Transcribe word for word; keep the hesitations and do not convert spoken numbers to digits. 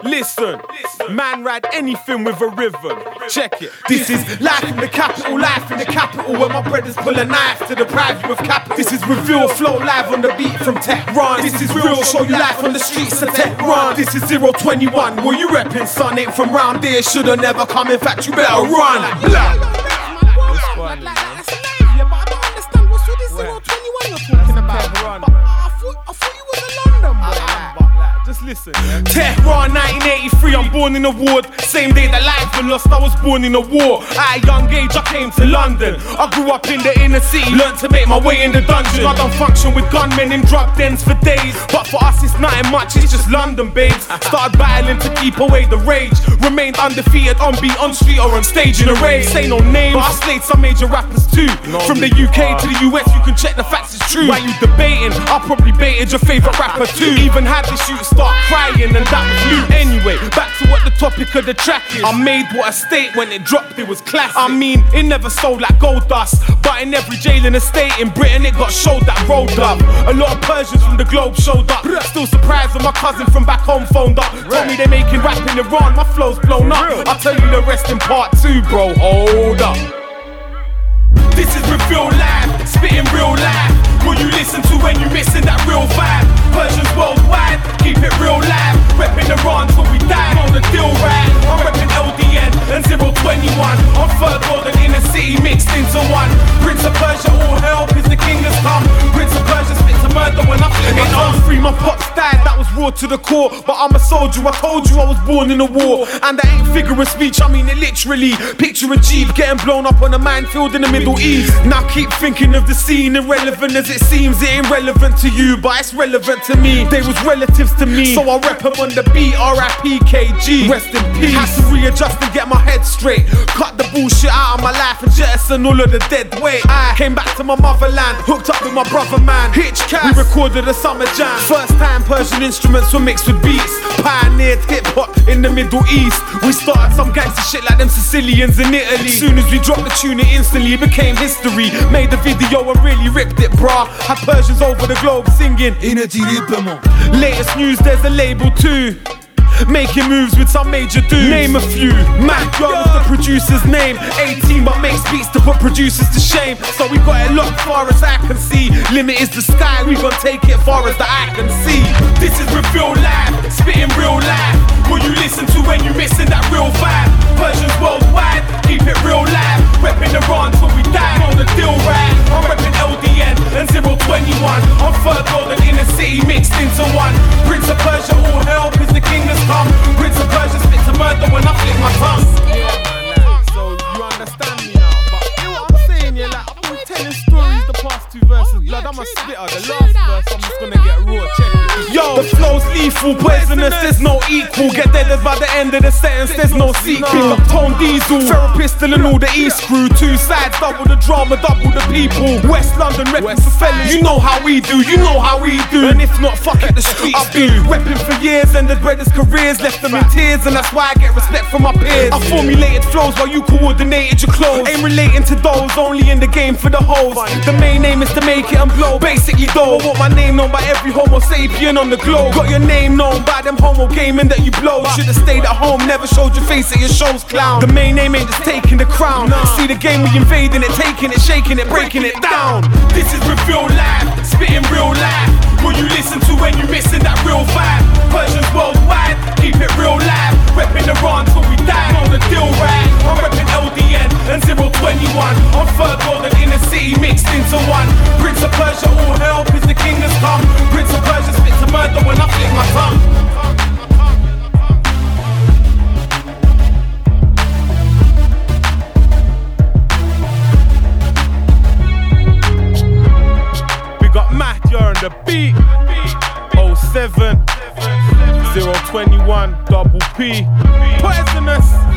Listen, man ride anything with a rhythm. Check it. This is life in the capital, life in the capital, where my brothers pull a knife to deprive you of capital. This is reveal, flow live on the beat from Tehran. This is real, show you life on the streets of Tehran. This is zero twenty-one, where you reppin', son, ain't from round here. Shoulda never come, in fact, you better run. Blah. Like, like, that's a name, yeah, but I don't understand what's with this zero twenty-one you're talking about. But I thought, I thought you was a London boy. Just listen, yeah. Tehran nineteen eighty-three, I'm born in a ward. Same day that life was lost, I was born in a war. At a young age, I came to London. I grew up in the inner city, learned to make my way in the dungeon. I done function with gunmen in drug dens for days. But for us, it's nothing much, it's just London, babes. Started battling to keep away the rage. Remained undefeated on beat, on street or on stage in a race. Say no names, but I slayed some major rappers too. From the U K to the U S, you can check the facts, it's true. Why you debating? I probably baited your favourite rapper too. Even had the shoot start crying and that was you. Anyway, back to what the topic of the track is. I made what I state when it dropped, it was classic. I mean, it never sold like gold dust, but in every jail in the state in Britain it got showed that rolled up. A lot of Persians from the globe showed up. Still surprised when my cousin from back home phoned up. Told me they making rap in Iran, my flow's blown up. I'll tell you the rest in part two, bro, hold up. This is reveal life, spitting real life. Will you listen to when you missing that real vibe? Persians worldwide, keep it real live. Reppin' Iran till we die, on the deal right. I'm reppin' L D N and zero twenty-one. I'm third world and inner city mixed into one. Prince of Persia, all help is the king has come. Prince of Persia spits a murder when I flip it on. Free, my pops died, that was raw to the core. But I'm a soldier, I told you I was born in a war. And that ain't figure of speech, I mean it literally. Picture a Jeep getting blown up on a minefield in the Middle East. Now keep thinking of the scene, irrelevant as it seems. It ain't relevant to you, but it's relevant to me. They was relatives to me, so I rep them on the beat. R I P K G, rest in peace. Had to readjust and get my head straight. Cut the bullshit out of my life and jettison all of the dead weight. I came back to my motherland, hooked up with my brother man, Hitch Cass. We recorded a summer jam. First time Persian instruments were mixed with beats. Pioneered hip hop in the Middle East. We started some gangster shit like them Sicilians in Italy. As soon as we dropped the tune, it instantly became history. Made the video and really ripped it, brah. Had Persians over the globe singing Inatirippement. Latest news, there's a label too. Making moves with some major dudes. Name a few. Mac Young is the producer's name. eighteen but makes beats to put producers to shame. So we got it locked far as I can see. Limit is the sky, we gon' take it far as the eye can see. This is reveal life, spitting real life. Will you listen to when you missing that real vibe? Persians worldwide, keep it real live. Reppin' Iran till we die, on the deal right. I'm reppin' L D N and zero twenty-one. I'm third world and inner city mixed into one. Prince of Persia, all help is the king that's come. Prince of Persia spits a murder when I flip my tongue. Yeah, man, so you understand me now. But you know what I'm saying, yeah, like I've been telling stories the past two verses. Blood, I'm a spitter. The last verse, I'm just gonna get raw. Check it. Yo, the flow's lethal, poisonous, there's no equal. Get dead by the end of the sentence, there's no sequel. Pick up Tone Diesel, Ferro Pistol and all the East crew. Two sides, double the drama, double the people. West London, reppin' for fellas. You know how we do, you know how we do. And if not, fuck it, the streets I've been reppin' for years, ended brothers' careers, left them in tears. And that's why I get respect from my peers. I formulated flows while you coordinated your clothes. Ain't relating to those, only in the game for the hoes. The main aim is to make it and blow. Basically though, I want my name known by every homo sapien on the globe. Got your name known by them homo gaming that you blow. Should've stayed at home, never showed your face at your shows, clown. The main aim ain't just taking the crown. See the game, we invading it, taking it, shaking it, breaking it down. This is reveal life, spitting real life. Will you listen to when you missing that real vibe? Persians worldwide, keep it real live. Reppin' Iran till we die, on the deal right. I'm reppin' L D N and zero twenty-one. I'm third world and inner city mixed into one. Prince of Persia, all help is the king that's come. Prince of Persia spits a murder when I flip my tongue. On the beat, oh seven, zero twenty-one, double P, poisonous.